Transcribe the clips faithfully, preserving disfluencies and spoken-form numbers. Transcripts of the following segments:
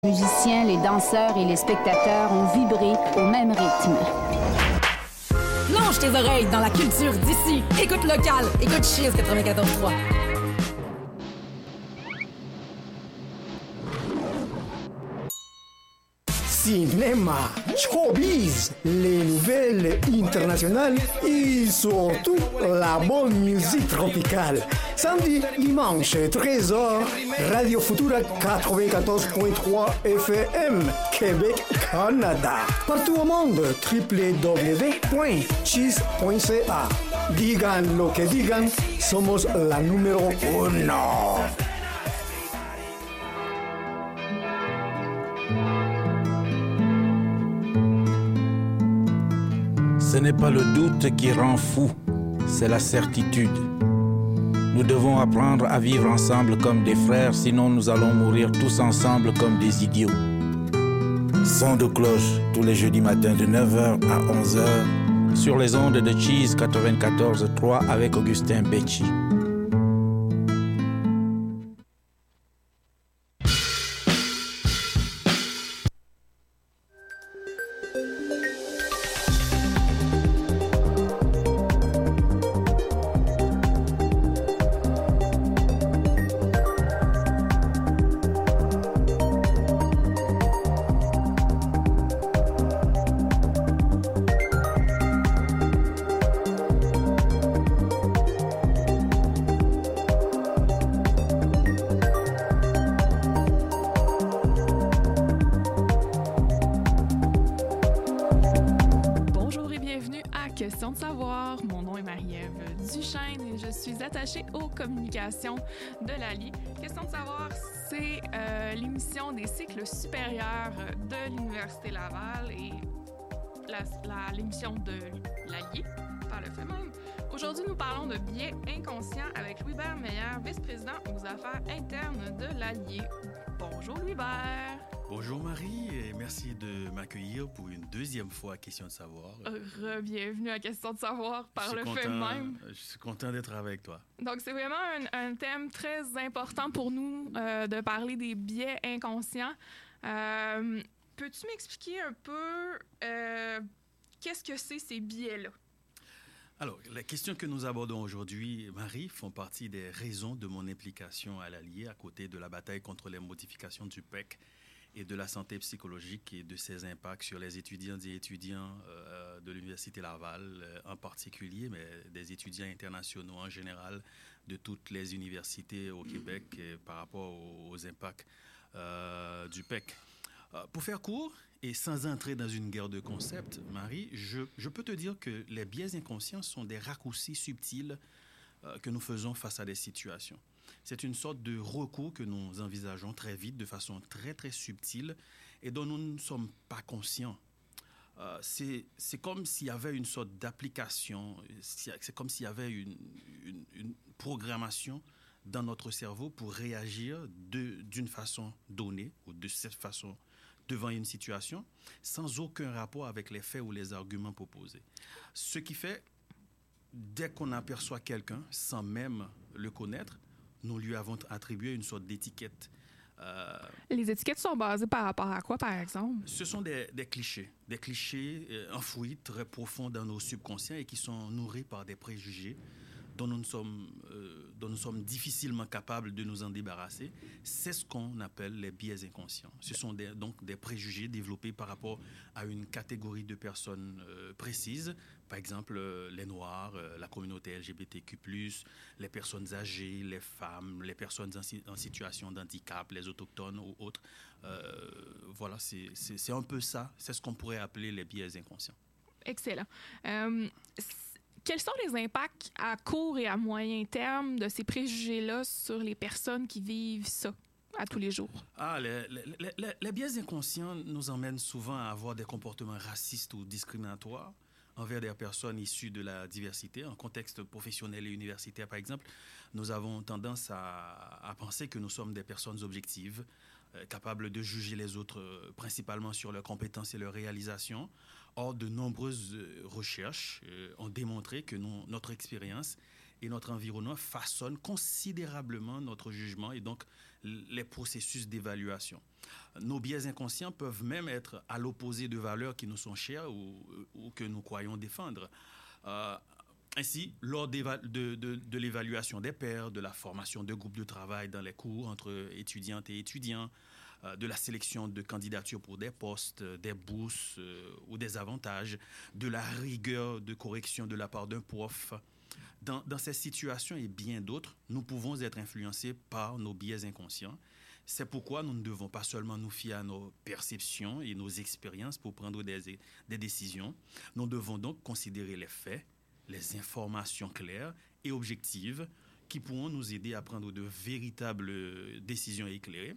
Les musiciens, les danseurs et les spectateurs ont vibré au même rythme. Plonge tes oreilles dans la culture d'ici. Écoute local, écoute Cheers quatre-vingt-quatorze trois. Cinéma, showbiz, les nouvelles internationales et surtout la bonne musique tropicale. Samedi, dimanche, treize heures, Radio Futura quatre-vingt-quatorze point trois F M, Québec, Canada. Partout au monde, w w w point cheese point c a. Digan lo que digan, somos la número uno. Ce n'est pas le doute qui rend fou, c'est la certitude. Nous devons apprendre à vivre ensemble comme des frères, sinon nous allons mourir tous ensemble comme des idiots. Son de cloche tous les jeudis matins de neuf heures à onze heures sur les ondes de Cheese quatre-vingt-quatorze trois avec Augustin Becci. Question de savoir, mon nom est Marie-Ève Duchesne et je suis attachée aux communications de l'A L I. Question de savoir, c'est euh, l'émission des cycles supérieurs de l'Université Laval et la, la, l'émission de l'A L I, par le fait même. Aujourd'hui, nous parlons de biais inconscients avec Louis-Hébert Meyer, vice-président aux affaires internes de l'A L I. Bonjour Louis-Hébert. Bonjour Marie et merci de m'accueillir pour une deuxième fois à Question de savoir. Re-bienvenue à Question de savoir par le content, fait même. Je suis content d'être avec toi. Donc c'est vraiment un, un thème très important pour nous euh, de parler des biais inconscients. Euh, peux-tu m'expliquer un peu euh, qu'est-ce que c'est ces biais-là? Alors, les questions que nous abordons aujourd'hui, Marie, font partie des raisons de mon implication à l'A L I à côté de la bataille contre les modifications du P E C et de la santé psychologique et de ses impacts sur les étudiants et étudiants euh, de l'Université Laval euh, en particulier, mais des étudiants internationaux en général de toutes les universités au Québec et par rapport aux, aux impacts euh, du P E C. Euh, pour faire court et sans entrer dans une guerre de concepts, Marie, je, je peux te dire que les biais inconscients sont des raccourcis subtils euh, que nous faisons face à des situations. C'est une sorte de recours que nous envisageons très vite, de façon très, très subtile et dont nous ne sommes pas conscients. Euh, c'est, c'est comme s'il y avait une sorte d'application, c'est comme s'il y avait une, une, une programmation dans notre cerveau pour réagir de, d'une façon donnée ou de cette façon devant une situation sans aucun rapport avec les faits ou les arguments proposés. Ce qui fait, dès qu'on aperçoit quelqu'un sans même le connaître, nous lui avons attribué une sorte d'étiquette. Euh, Les étiquettes sont basées par rapport à quoi, par exemple? Ce sont des, des clichés, des clichés euh, enfouis très profonds dans nos subconscients et qui sont nourris par des préjugés dont nous, sommes, euh, dont nous sommes difficilement capables de nous en débarrasser. C'est ce qu'on appelle les biais inconscients. Ce sont des, donc des préjugés développés par rapport à une catégorie de personnes euh, précises, par exemple euh, les Noirs, euh, la communauté L G B T Q plus, les personnes âgées, les femmes, les personnes en, si, en situation d'handicap, les autochtones ou autres. Euh, voilà, c'est, c'est, c'est un peu ça. C'est ce qu'on pourrait appeler les biais inconscients. Excellent. Euh, Quels sont les impacts à court et à moyen terme de ces préjugés-là sur les personnes qui vivent ça à tous les jours? Ah, les, les, les, les biais inconscients nous emmènent souvent à avoir des comportements racistes ou discriminatoires envers des personnes issues de la diversité. En contexte professionnel et universitaire, par exemple, nous avons tendance à, à penser que nous sommes des personnes objectives, euh, capables de juger les autres euh, principalement sur leurs compétences et leurs réalisations. Or, de nombreuses recherches euh, ont démontré que non, notre expérience et notre environnement façonnent considérablement notre jugement et donc les processus d'évaluation. Nos biais inconscients peuvent même être à l'opposé de valeurs qui nous sont chères ou, ou que nous croyons défendre. Euh, ainsi, lors de, de, de l'évaluation des pairs, de la formation de groupes de travail dans les cours entre étudiantes et étudiants, euh, de la sélection de candidatures pour des postes, des bourses euh, ou des avantages, de la rigueur de correction de la part d'un prof, Dans, dans ces situations et bien d'autres, nous pouvons être influencés par nos biais inconscients. C'est pourquoi nous ne devons pas seulement nous fier à nos perceptions et nos expériences pour prendre des, des décisions. Nous devons donc considérer les faits, les informations claires et objectives qui pourront nous aider à prendre de véritables décisions éclairées.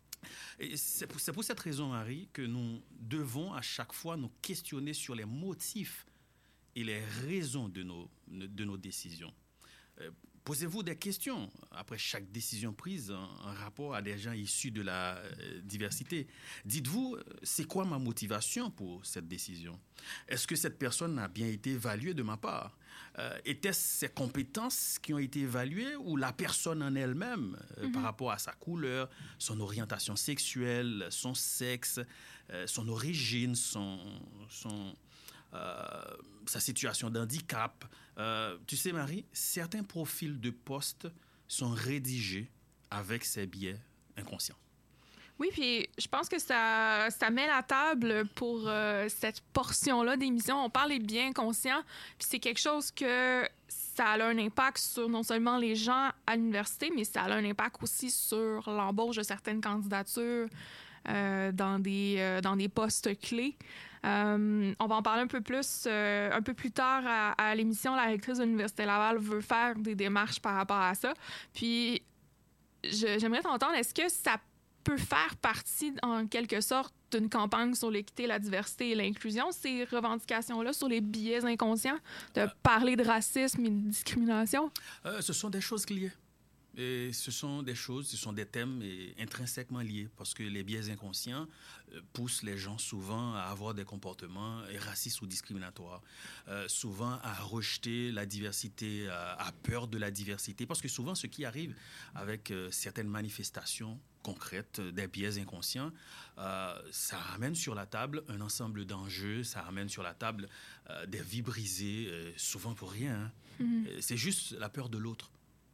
Et c'est pour, c'est pour cette raison, Marie, que nous devons à chaque fois nous questionner sur les motifs et les raisons de nos, de nos décisions. Euh, posez-vous des questions après chaque décision prise en, en rapport à des gens issus de la euh, diversité. Dites-vous, c'est quoi ma motivation pour cette décision? Est-ce que cette personne a bien été évaluée de ma part? Euh, était-ce ses compétences qui ont été évaluées ou la personne en elle-même euh, mm-hmm. par rapport à sa couleur, son orientation sexuelle, son sexe, euh, son origine, son... son Euh, sa situation d'handicap. Euh, tu sais, Marie, certains profils de poste sont rédigés avec ces biais inconscients. Oui, puis je pense que ça, ça met la table pour euh, cette portion-là d'émission. On parle des biais inconscients, puis c'est quelque chose que ça a un impact sur non seulement les gens à l'université, mais ça a un impact aussi sur l'embauche de certaines candidatures euh, dans des, euh, dans des postes clés. Euh, on va en parler un peu plus euh, un peu plus tard à, à l'émission. La rectrice de l'Université Laval veut faire des démarches par rapport à ça. Puis, je, j'aimerais t'entendre, est-ce que ça peut faire partie, en quelque sorte, d'une campagne sur l'équité, la diversité et l'inclusion, ces revendications-là sur les biais inconscients, de parler de racisme et de discrimination? Euh, ce sont des choses liées. Et ce sont des choses, ce sont des thèmes intrinsèquement liés parce que les biais inconscients euh, poussent les gens souvent à avoir des comportements racistes ou discriminatoires, euh, souvent à rejeter la diversité, à, à peur de la diversité, parce que souvent ce qui arrive avec euh, certaines manifestations concrètes des biais inconscients, euh, ça ramène sur la table un ensemble d'enjeux, ça ramène sur la table euh, des vies brisées, euh, souvent pour rien. Hein. Mm-hmm. C'est juste la peur de l'autre.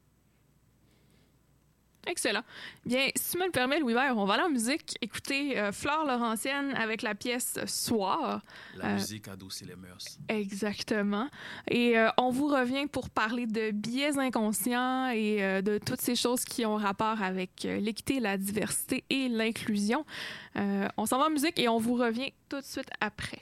Excellent. Bien, si tu me le permets, Louis-Hubert, on va aller en musique, écouter euh, Flore Laurentienne avec la pièce Soir. La euh, musique adoucit les mœurs. Exactement. Et euh, on vous revient pour parler de biais inconscients et euh, de toutes ces choses qui ont rapport avec euh, l'équité, la diversité et l'inclusion. Euh, on s'en va en musique et on vous revient tout de suite après.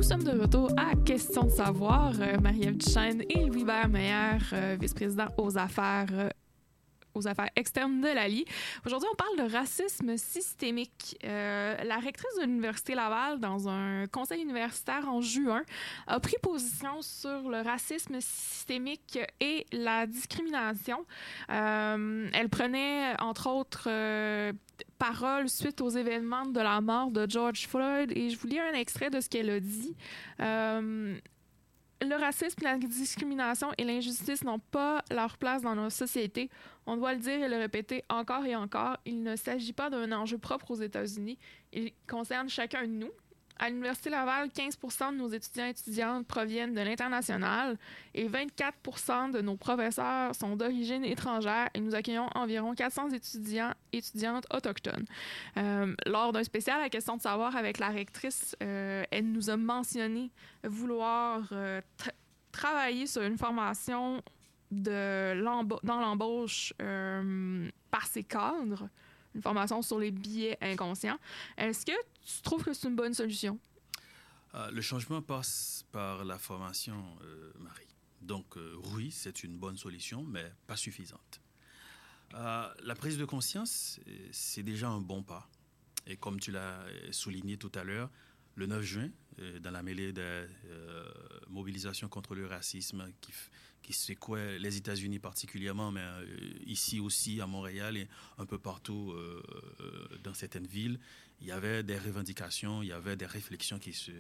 sommes de retour à Question de savoir. Euh, Marie-Ève Duchesne et Louis-Hubert Meyer, euh, vice-président aux affaires euh, aux affaires externes de l'A L I. Aujourd'hui, on parle de racisme systémique. Euh, la rectrice de l'Université Laval, dans un conseil universitaire en juin, a pris position sur le racisme systémique et la discrimination. Euh, elle prenait, entre autres, euh, parole suite aux événements de la mort de George Floyd, et je vous lis un extrait de ce qu'elle a dit. Euh, Le racisme, la discrimination et l'injustice n'ont pas leur place dans nos sociétés. On doit le dire et le répéter encore et encore. Il ne s'agit pas d'un enjeu propre aux États-Unis. Il concerne chacun de nous. À l'Université Laval, quinze pour cent de nos étudiants et étudiantes proviennent de l'international et vingt-quatre pour cent de nos professeurs sont d'origine étrangère, et nous accueillons environ quatre cents étudiants et étudiantes autochtones. Euh, lors d'un spécial à Question de savoir avec la rectrice, euh, elle nous a mentionné vouloir euh, tra- travailler sur une formation de l'emba- dans l'embauche euh, par ses cadres, une formation sur les biais inconscients. Est-ce que tu trouves que c'est une bonne solution? Euh, le changement passe par la formation, euh, Marie. Donc, euh, oui, c'est une bonne solution, mais pas suffisante. Euh, la prise de conscience, c'est déjà un bon pas. Et comme tu l'as souligné tout à l'heure, le neuf juin, euh, dans la mêlée de euh, mobilisation contre le racisme qui, qui secouait les États-Unis particulièrement, mais euh, ici aussi à Montréal et un peu partout euh, euh, dans certaines villes, il y avait des revendications, il y avait des réflexions qui se...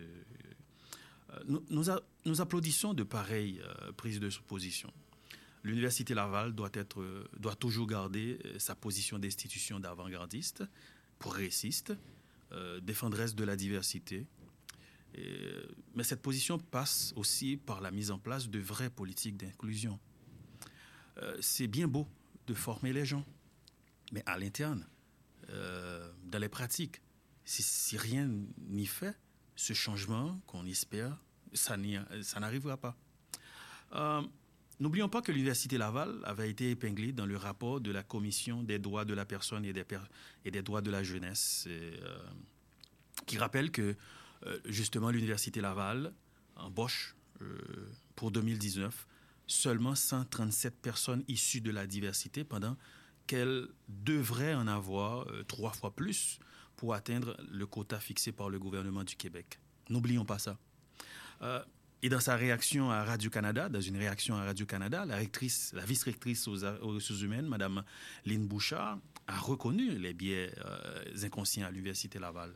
Euh, nous, nous, a, nous applaudissons de pareilles euh, prises de position. L'Université Laval doit, être, euh, doit toujours garder euh, sa position d'institution d'avant-gardiste, progressiste, euh, défendresse de la diversité. Et, mais cette position passe aussi par la mise en place de vraies politiques d'inclusion. Euh, c'est bien beau de former les gens, mais à l'interne, euh, dans les pratiques, si, si rien n'y fait, ce changement qu'on espère, ça, n'y, ça n'arrivera pas. Euh, N'oublions pas que l'Université Laval avait été épinglée dans le rapport de la Commission des droits de la personne et des, per- et des droits de la jeunesse, et, euh, qui rappelle que, euh, justement, l'Université Laval embauche, euh, pour deux mille dix-neuf, seulement cent trente-sept personnes issues de la diversité, pendant qu'elle devrait en avoir euh, trois fois plus pour atteindre le quota fixé par le gouvernement du Québec. N'oublions pas ça. Euh, Et dans sa réaction à Radio-Canada, dans une réaction à Radio-Canada, la, rectrice, la vice-rectrice aux, aux ressources humaines, Mme Lynn Bouchard, a reconnu les biais euh, inconscients à l'Université Laval.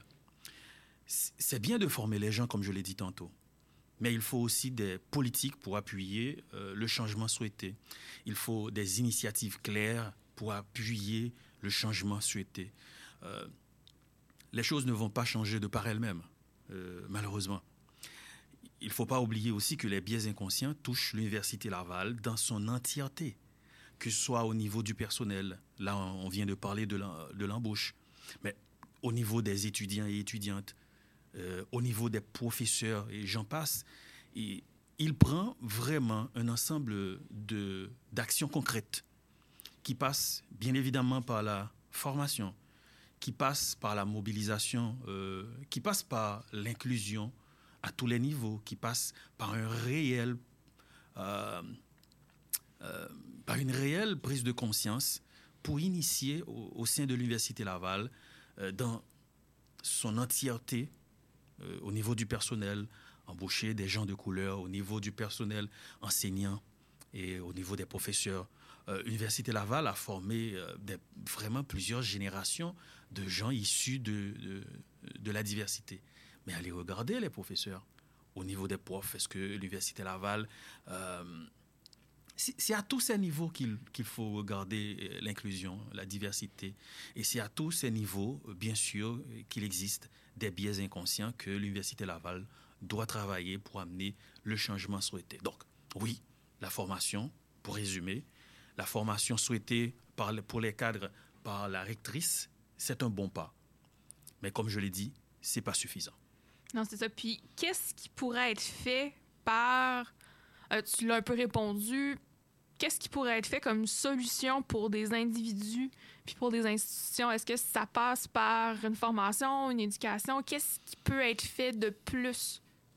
C'est bien de former les gens, comme je l'ai dit tantôt, mais il faut aussi des politiques pour appuyer euh, le changement souhaité. Il faut des initiatives claires pour appuyer le changement souhaité. Euh, les choses ne vont pas changer de par elles-mêmes, euh, malheureusement. Il ne faut pas oublier aussi que les biais inconscients touchent l'Université Laval dans son entièreté, que ce soit au niveau du personnel. Là, on vient de parler de l'embauche. Mais au niveau des étudiants et étudiantes, euh, au niveau des professeurs, et j'en passe, et il prend vraiment un ensemble de, d'actions concrètes qui passent bien évidemment par la formation, qui passent par la mobilisation, euh, qui passent par l'inclusion à tous les niveaux, qui passe par un réel, euh, euh, par une réelle prise de conscience pour initier au, au sein de l'Université Laval, euh, dans son entièreté, euh, au niveau du personnel, embaucher des gens de couleur, au niveau du personnel enseignant et au niveau des professeurs. Euh, L'Université Laval a formé euh, des, vraiment plusieurs générations de gens issus de, de, de la diversité. Mais allez regarder les professeurs. Au niveau des profs, est-ce que l'Université Laval... Euh, c'est, c'est à tous ces niveaux qu'il, qu'il faut regarder l'inclusion, la diversité. Et c'est à tous ces niveaux, bien sûr, qu'il existe des biais inconscients que l'Université Laval doit travailler pour amener le changement souhaité. Donc, oui, la formation, pour résumer, la formation souhaitée par, pour les cadres par la rectrice, c'est un bon pas. Mais comme je l'ai dit, ce n'est pas suffisant. Non, c'est ça. Puis, qu'est-ce qui pourrait être fait par... Euh, tu l'as un peu répondu. Qu'est-ce qui pourrait être fait comme solution pour des individus puis pour des institutions? Est-ce que ça passe par une formation, une éducation? Qu'est-ce qui peut être fait de plus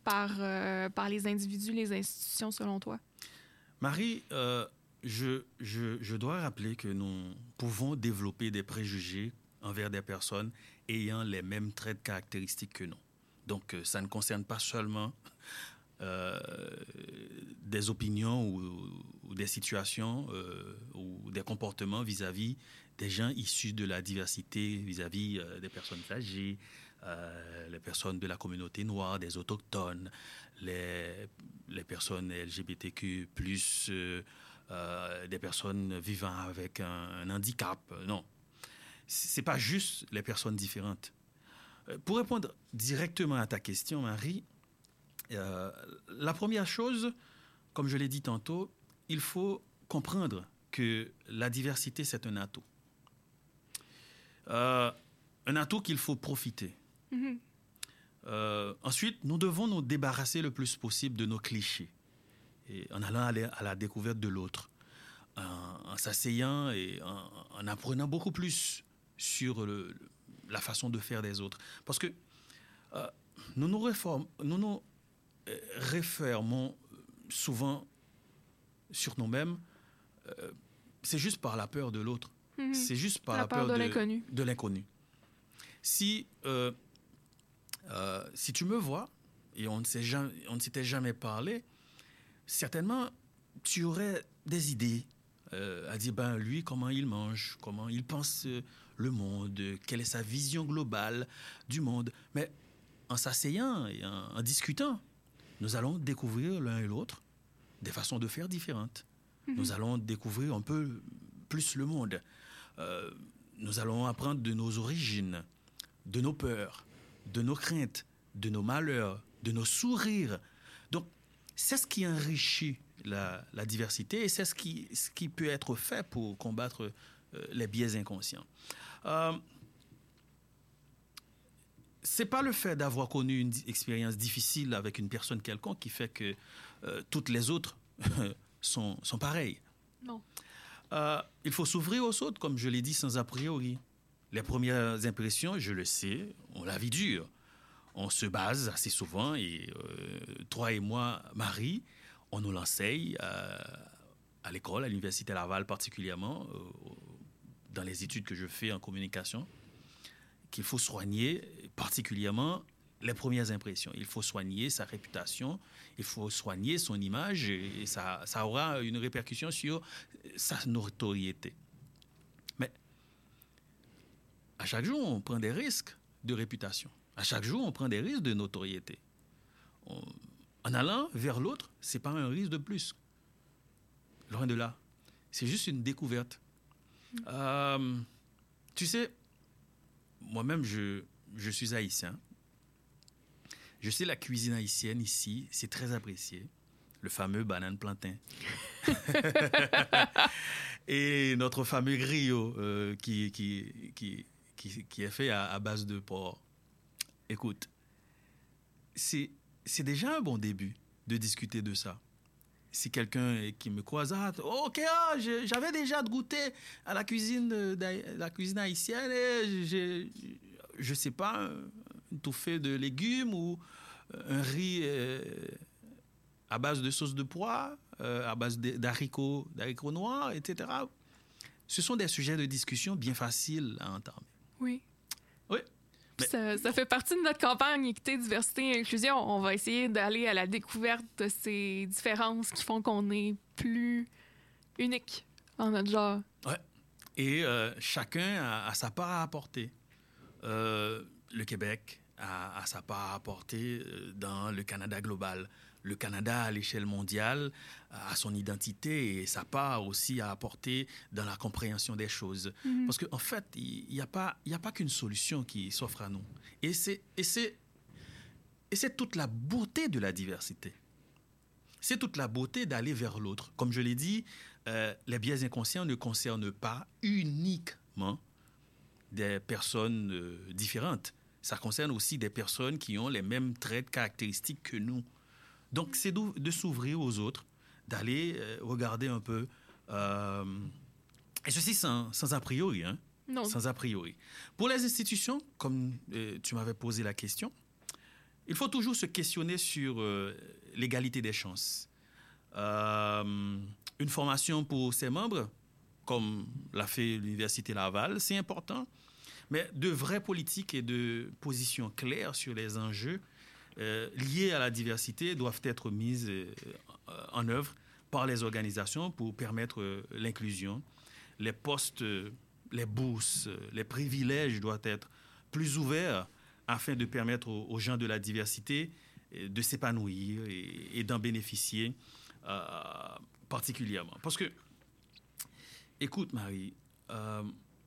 par, euh, par les individus, les institutions, selon toi? Marie, euh, je, je, je dois rappeler que nous pouvons développer des préjugés envers des personnes ayant les mêmes traits de caractéristiques que nous. Donc, euh, ça ne concerne pas seulement euh, des opinions ou, ou des situations euh, ou des comportements vis-à-vis des gens issus de la diversité, vis-à-vis euh, des personnes âgées, euh, les personnes de la communauté noire, des autochtones, les, les personnes L G B T Q plus, euh, euh, des personnes vivant avec un, un handicap. Non, ce n'est pas juste les personnes différentes. Pour répondre directement à ta question, Marie, euh, la première chose, comme je l'ai dit tantôt, il faut comprendre que la diversité, c'est un atout. Euh, un atout qu'il faut profiter. Mm-hmm. Euh, ensuite, nous devons nous débarrasser le plus possible de nos clichés, et en allant à la, à la découverte de l'autre, en, en s'asseyant et en, en apprenant beaucoup plus sur le, la façon de faire des autres. Parce que euh, nous nous, réform, nous nous euh, référons souvent sur nous-mêmes, euh, c'est juste par la peur de l'autre. Mmh. C'est juste par la, la peur, peur de, de l'inconnu. De l'inconnu. Si, euh, euh, si tu me vois et on ne, s'est jamais, on ne s'était jamais parlé, certainement tu aurais des idées euh, à dire, ben lui, comment il mange, comment il pense euh, le monde, quelle est sa vision globale du monde. Mais en s'asseyant et en, en discutant, nous allons découvrir l'un et l'autre des façons de faire différentes. Mmh. Nous allons découvrir un peu plus le monde. Euh, nous allons apprendre de nos origines, de nos peurs, de nos craintes, de nos malheurs, de nos sourires. Donc, c'est ce qui enrichit la, la diversité et c'est ce qui, ce qui peut être fait pour combattre euh, les biais inconscients. Euh, c'est pas le fait d'avoir connu une expérience difficile avec une personne quelconque qui fait que euh, toutes les autres sont, sont pareilles. Non. Euh, il faut s'ouvrir aux autres, comme je l'ai dit, sans a priori. Les premières impressions, je le sais, on la vie dure. On se base assez souvent, et euh, toi et moi, Marie, on nous l'enseigne euh, à l'école, à l'Université Laval particulièrement, euh, dans les études que je fais en communication, qu'il faut soigner particulièrement les premières impressions. Il faut soigner sa réputation, il faut soigner son image, et ça, ça aura une répercussion sur sa notoriété. Mais à chaque jour, on prend des risques de réputation. À chaque jour, on prend des risques de notoriété. On, en allant vers l'autre, ce n'est pas un risque de plus. Loin de là. C'est juste une découverte. Mmh. Euh, tu sais, moi-même, je, je suis haïtien. Je sais, la cuisine haïtienne ici, c'est très apprécié. Le fameux banane plantain. Et notre fameux griot euh, qui, qui, qui, qui, qui est fait à, à base de porc. Écoute, c'est, c'est déjà un bon début de discuter de ça. Si quelqu'un qui me croise, ah, OK, ah, je, j'avais déjà goûté à la cuisine, la cuisine haïtienne et je ne sais pas, un touffé de légumes ou un riz euh, à base de sauce de pois, euh, à base d'haricots, d'haricots noirs, et cetera. Ce sont des sujets de discussion bien faciles à entamer. Oui. Oui. Mais... Ça, ça fait partie de notre campagne Équité, Diversité et Inclusion. On va essayer d'aller à la découverte de ces différences qui font qu'on est plus unique en notre genre. Oui. Et euh, chacun a, a sa part à apporter. Euh, le Québec a, a sa part à apporter dans le Canada global. Le Canada, à l'échelle mondiale, a son identité et sa part aussi à apporter dans la compréhension des choses. Mm-hmm. Parce qu'en fait, il n'y a pas, il n'y a pas qu'une solution qui s'offre à nous. Et c'est, et c'est, et c'est toute la beauté de la diversité. C'est toute la beauté d'aller vers l'autre. Comme je l'ai dit, euh, les biais inconscients ne concernent pas uniquement des personnes euh, différentes. Ça concerne aussi des personnes qui ont les mêmes traits caractéristiques que nous. Donc, c'est de, de s'ouvrir aux autres, d'aller euh, regarder un peu, euh, et ceci sans, sans a priori, hein? Non. Sans a priori. Pour les institutions, comme euh, tu m'avais posé la question, il faut toujours se questionner sur euh, l'égalité des chances. Euh, une formation pour ses membres, comme l'a fait l'Université Laval, c'est important, mais de vraies politiques et de positions claires sur les enjeux euh, liés à la diversité doivent être mises euh, en œuvre par les organisations pour permettre euh, l'inclusion. Les postes, euh, les bourses, euh, les privilèges doivent être plus ouverts afin de permettre aux, aux gens de la diversité euh, de s'épanouir et, et d'en bénéficier euh, particulièrement. Parce que, écoute Marie, euh,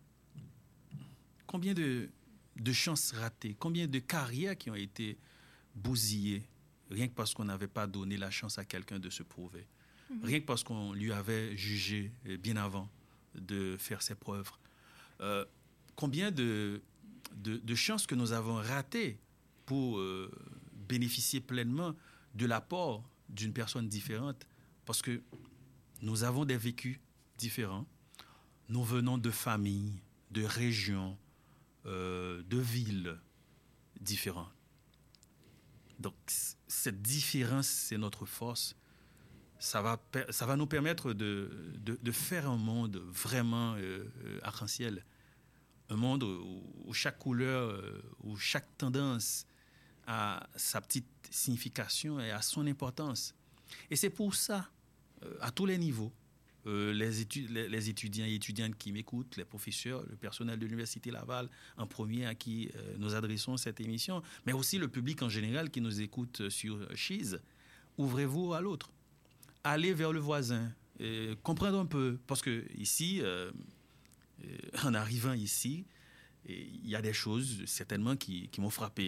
combien de, de chances ratées, combien de carrières qui ont été bousillées, rien que parce qu'on n'avait pas donné la chance à quelqu'un de se prouver, mmh. rien que parce qu'on lui avait jugé bien avant de faire ses preuves. Euh, combien de, de, de chances que nous avons ratées pour euh, bénéficier pleinement de l'apport d'une personne différente, parce que nous avons des vécus différents, nous venons de familles, de régions, euh, de villes différentes. Donc, cette différence, c'est notre force. Ça va, ça va nous permettre de, de, de faire un monde vraiment euh, arc-en-ciel. Un monde où, où chaque couleur, euh, où chaque tendance a sa petite signification et a son importance. Et c'est pour ça, euh, à tous les niveaux, euh, les, étu- les, les étudiants et étudiantes qui m'écoutent, les professeurs, le personnel de l'Université Laval, en premier à qui euh, nous adressons cette émission, mais aussi le public en général qui nous écoute sur Chiz, ouvrez-vous à l'autre. Allez vers le voisin, euh, comprendre un peu, parce que ici, euh, euh, en arrivant ici, il y a des choses certainement qui, qui m'ont frappé.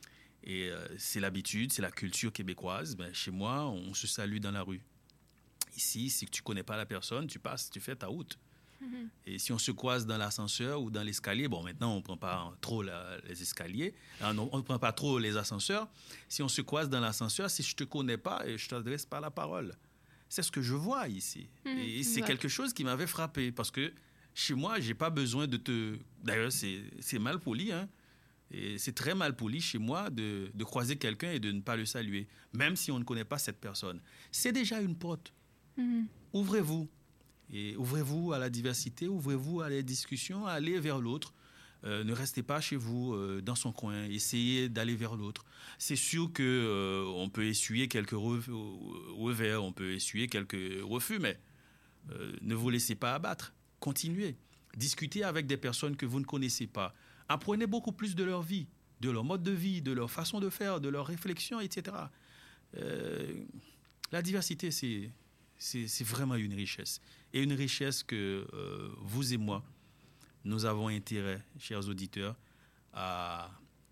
Et euh, c'est l'habitude, c'est la culture québécoise. Ben, chez moi, on se salue dans la rue. Ici, si tu ne connais pas la personne, tu passes, tu fais ta route. Mm-hmm. Et si on se croise dans l'ascenseur ou dans l'escalier, bon, maintenant, on ne prend pas trop la, les escaliers, on ne prend pas trop les ascenseurs. Si on se croise dans l'ascenseur, si je ne te connais pas, je ne t'adresse pas la parole. C'est ce que je vois ici. Mmh, et c'est ouais. quelque chose qui m'avait frappé parce que chez moi, je n'ai pas besoin de te... D'ailleurs, c'est, c'est mal poli, hein. Et c'est très mal poli chez moi de, de croiser quelqu'un et de ne pas le saluer, même si on ne connaît pas cette personne. C'est déjà une porte. Mmh. Ouvrez-vous. Et ouvrez-vous à la diversité, ouvrez-vous à la discussion, allez vers l'autre. Euh, ne restez pas chez vous euh, dans son coin, essayez d'aller vers l'autre. C'est sûr qu'on euh, peut essuyer quelques revers, on peut essuyer quelques refus, mais euh, ne vous laissez pas abattre. Continuez. Discutez avec des personnes que vous ne connaissez pas. Apprenez beaucoup plus de leur vie, de leur mode de vie, de leur façon de faire, de leurs réflexions, et cetera. Euh, la diversité, c'est, c'est, c'est vraiment une richesse. Et une richesse que euh, vous et moi, nous avons intérêt, chers auditeurs, à,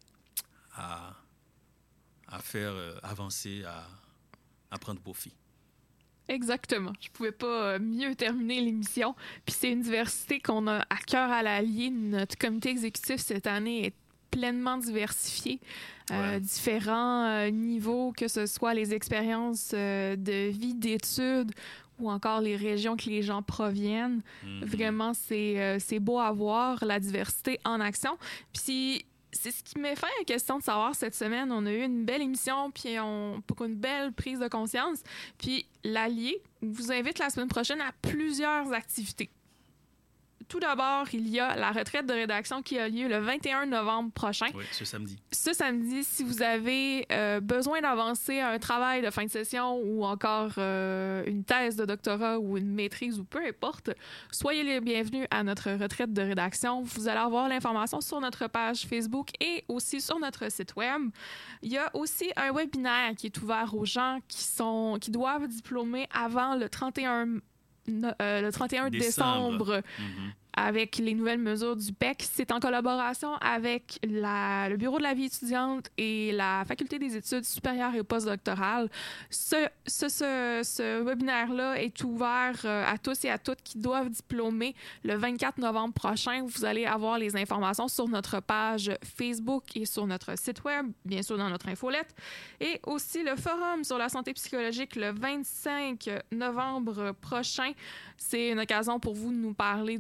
à, à faire avancer, à, à prendre profit. Exactement. Je ne pouvais pas mieux terminer l'émission. Puis c'est une diversité qu'on a à cœur à l'Allier. Notre comité exécutif cette année est pleinement diversifié. Ouais. Euh, différents euh, niveaux, que ce soit les expériences euh, de vie, d'études, ou encore les régions que les gens proviennent. Mm-hmm. Vraiment, c'est, euh, c'est beau à voir, la diversité en action. Puis c'est ce qui m'est fait la question de savoir cette semaine. On a eu une belle émission, puis on, pour une belle prise de conscience. Puis l'Allier vous invite la semaine prochaine à plusieurs activités. Tout d'abord, il y a la retraite de rédaction qui a lieu le vingt et un novembre prochain. Oui, ce samedi. Ce samedi, si vous avez euh, besoin d'avancer un travail de fin de session ou encore euh, une thèse de doctorat ou une maîtrise ou peu importe, soyez les bienvenus à notre retraite de rédaction. Vous allez avoir l'information sur notre page Facebook et aussi sur notre site web. Il y a aussi un webinaire qui est ouvert aux gens qui, sont, qui doivent diplômer avant le trente et un No, euh, le trente et un décembre, mm-hmm. avec les nouvelles mesures du P E C. C'est en collaboration avec la, le Bureau de la vie étudiante et la Faculté des études supérieures et postdoctorales. Ce, ce, ce, ce webinaire-là est ouvert euh, à tous et à toutes qui doivent diplômer le vingt-quatre novembre prochain. Vous allez avoir les informations sur notre page Facebook et sur notre site web, bien sûr dans notre infolette. Et aussi le forum sur la santé psychologique le vingt-cinq novembre prochain. C'est une occasion pour vous de nous parler de ce que vous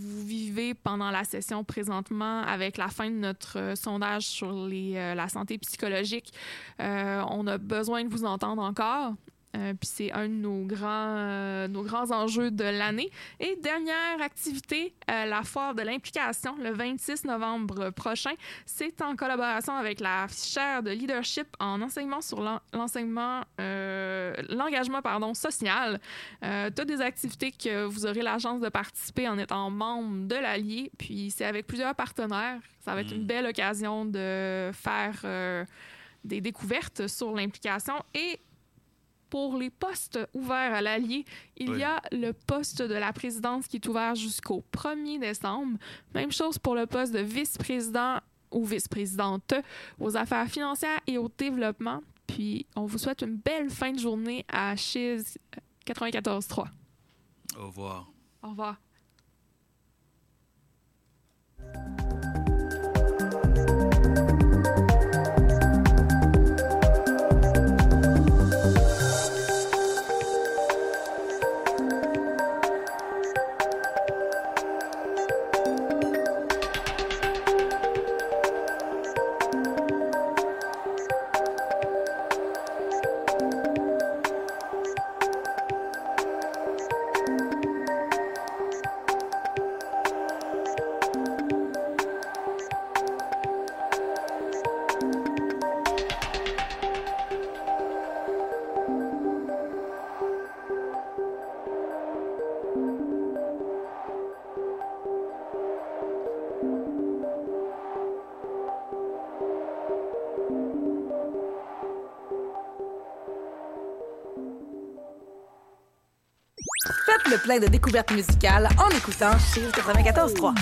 vous vivez pendant la session présentement avec la fin de notre euh, sondage sur les, euh, la santé psychologique. Euh, on a besoin de vous entendre encore. Euh, puis c'est un de nos grands, euh, nos grands enjeux de l'année. Et dernière activité, euh, la foire de l'implication, le vingt-six novembre prochain. C'est en collaboration avec la chaire de leadership en enseignement sur l'en- l'enseignement, euh, l'engagement pardon, social. Euh, toutes des activités que vous aurez la chance de participer en étant membre de l'Allier. Puis c'est avec plusieurs partenaires. Ça va être une belle occasion de faire euh, des découvertes sur l'implication. Et pour les postes ouverts à l'Allier, il oui. y a le poste de la présidence qui est ouvert jusqu'au premier décembre. Même chose pour le poste de vice-président ou vice-présidente aux affaires financières et au développement. Puis, on vous souhaite une belle fin de journée à Chiz quatre-vingt-quatorze trois. Au revoir. Au revoir. Faites le plein de découvertes musicales en écoutant Chiz quatre-vingt-quatorze trois.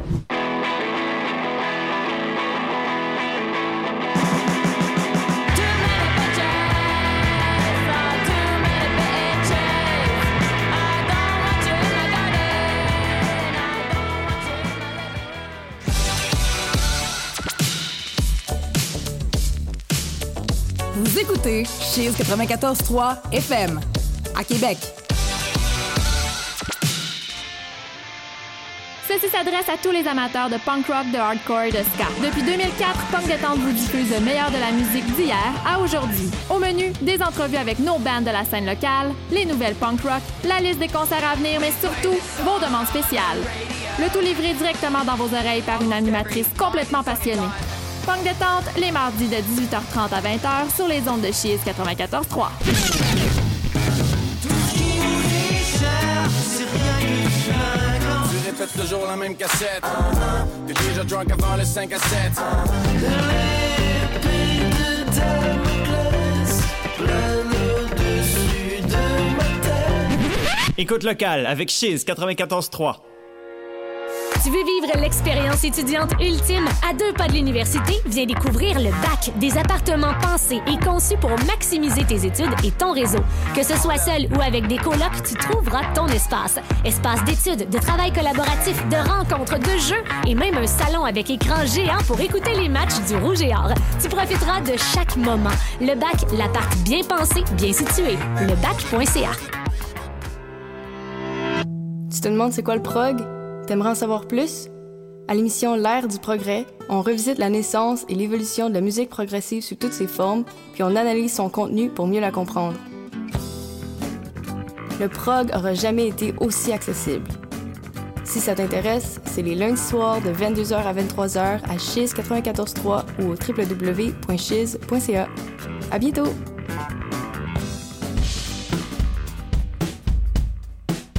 Vous écoutez Chiz quatre-vingt-quatorze trois F M à Québec. Ceci s'adresse à tous les amateurs de punk rock, de hardcore et de ska. Depuis deux mille quatre, Punk Détente vous diffuse le meilleur de la musique d'hier à aujourd'hui. Au menu, des entrevues avec nos bands de la scène locale, les nouvelles punk rock, la liste des concerts à venir, mais surtout, vos demandes spéciales. Le tout livré directement dans vos oreilles par une animatrice complètement passionnée. Punk Détente, les mardis de dix-huit heures trente à vingt heures sur les ondes de Chiz quatre-vingt-quatorze trois. Répète toujours la même cassette. T'es déjà drunk avant le cinq à sept. L'épée de Damoclès plane au-dessus de ma tête. Écoute locale avec Chiz quatre-vingt-quatorze trois. Tu veux vivre l'expérience étudiante ultime à deux pas de l'université? Viens découvrir le bac, des appartements pensés et conçus pour maximiser tes études et ton réseau. Que ce soit seul ou avec des colocs, tu trouveras ton espace. Espace d'études, de travail collaboratif, de rencontres, de jeux et même un salon avec écran géant pour écouter les matchs du Rouge et Or. Tu profiteras de chaque moment. Le bac, l'appart bien pensé, bien situé. Le bac point c a. Tu te demandes c'est quoi le prog? T'aimerais en savoir plus? À l'émission L'ère du progrès, on revisite la naissance et l'évolution de la musique progressive sous toutes ses formes, puis on analyse son contenu pour mieux la comprendre. Le prog aura jamais été aussi accessible. Si ça t'intéresse, c'est les lundis soirs de vingt-deux heures à vingt-trois heures à Chiz quatre-vingt-quatorze trois ou au w w w point chiz point c a. À bientôt!